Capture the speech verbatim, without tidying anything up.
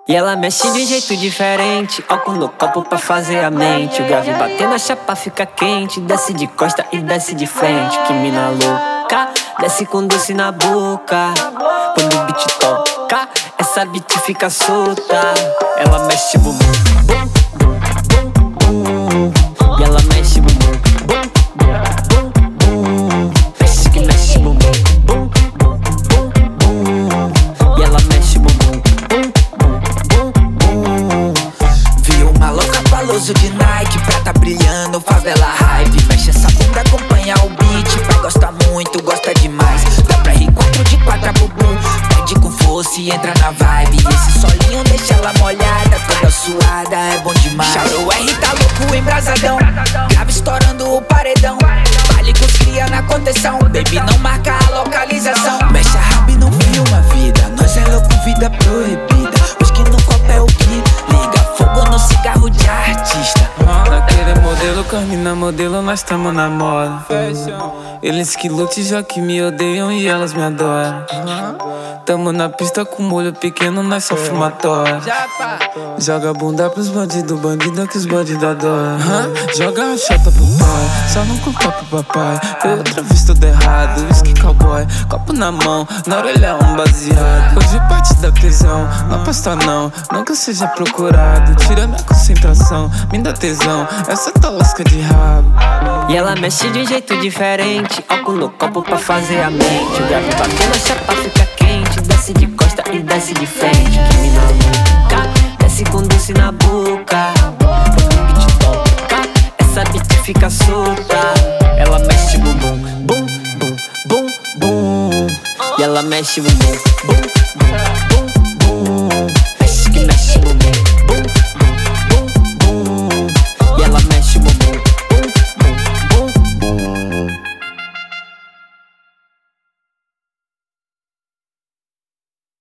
E ela mexe de um jeito diferente, álcool no copo pra fazer a mente. O grave batendo, a chapa fica quente. Desce de costa e desce de frente. Que mina louca, desce com doce na boca. Quando o beat toca, essa beat fica solta. Ela mexe bumbum, bum, bum, bum, bum. E ela mexe bumbum, bum, bum, bum, bum. Mexe que mexe bumbum, bum, bum, bum, bum. E ela mexe bumbum, bum, bum, bum. Vi uma louca paloso de Nike, prata brilhando, favela hype. Mexe essa bunda, acompanha o beat. Vai gostar muito, gosta demais. Dá pra ir quatro de quatro, bumbum. Pede com força e entra na vibe. Esse solinho deixa ela molhada, toda suada, é bom demais. Charo R tá louco, embrasadão. Grave estourando o paredão. Vale com os cria na contenção. Baby, não marca a localização. Mexe a rabo e não filma a vida. Nós é louco, vida proibida. Pois que no copo é o que liga fogo no cigarro de artista. Naquele modelo, Carmina modelo, nós tamo na moda. Eles que lutem já que me odeiam e elas me adoram. Tamo na pista com molho pequeno, nós só fumatória. Joga a bunda pros bandidos, bandido que os bandidos adoram. Joga a chata pro pai, só não conta pro papai. Foi outra vez tudo errado, whisky cowboy, copo na mão, na orelha um baseado. Hoje parte da prisão, não aposta não, nunca seja procurado. Tira minha concentração, me dá tesão, essa tá lasca de rabo. E ela mexe de um jeito diferente, álcool no copo pra fazer a mente. O grave batendo, a chapa fica quente. Desce de costa e desce de frente. Que mina louca, desce com doce na boca. Quando o beat toca, essa beat fica solta. Ela mexe bumbum, bum, bum, bum, bum. E ela mexe bumbum, bum,